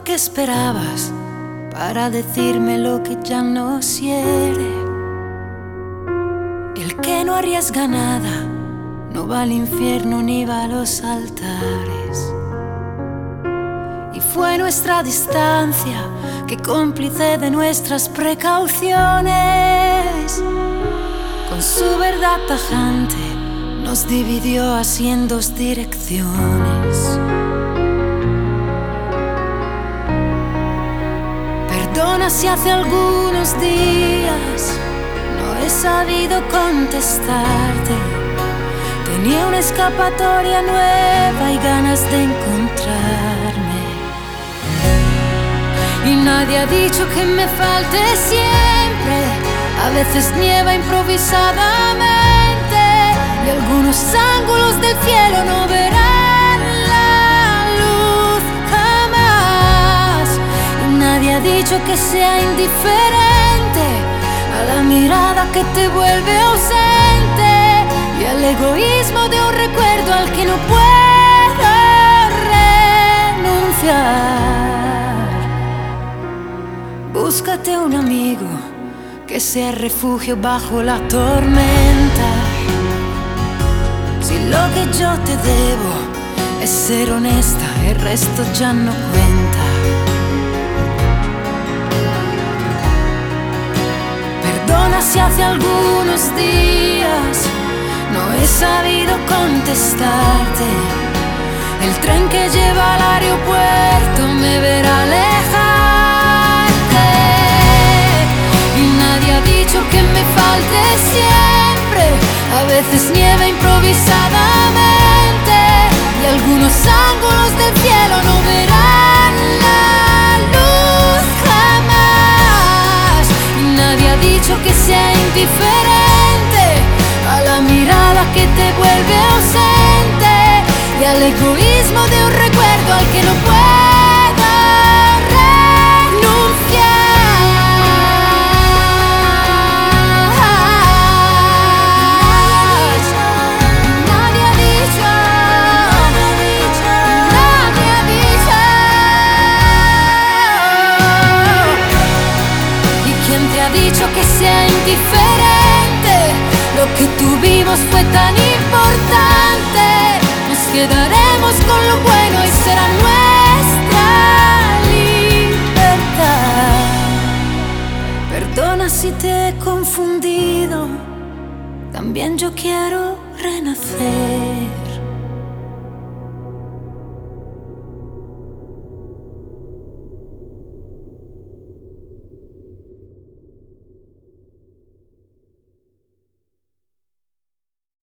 que esperabas para decirme lo que ya no quiere. El que no arriesga nada no va al infierno ni va a los altares. Y fue nuestra distancia que, cómplice de nuestras precauciones, con su verdad tajante nos dividió así en dos direcciones. Perdona si hace algunos días no he sabido contestarte. Tenía una escapatoria nueva y ganas de encontrarme. Y nadie ha dicho que me falte siempre. A veces nieva improvisadamente y algunos ángulos del cielo no verán la luz jamás. Y nadie ha dicho que sea indiferente a la mirada que te vuelve ausente y al egoísmo de un recuerdo al que no puedo renunciar. Búscate un amigo que sea refugio bajo la tormenta. Si lo que yo te debo es ser honesta, el resto ya no cuenta. Perdona si hace algunos días no he sabido contestarte. El tren que lleva al aeropuerto me verá alejarte. Y nadie ha dicho que me falte siempre. A veces nieva improvisadamente y algunos ángulos del cielo no verán la luz jamás. Y nadie ha dicho que sea indiferente a la mirada que te vuelve ausente y al egoísmo de un recuerdo al que no puedo renunciar. Nadie ha dicho, nadie ha dicho. ¿Y quién te ha dicho que sea indiferente? Lo que tuvimos fue tan importante. Nos quedaremos con lo bueno y será nuestra libertad. Perdona si te he confundido, también yo quiero renacer.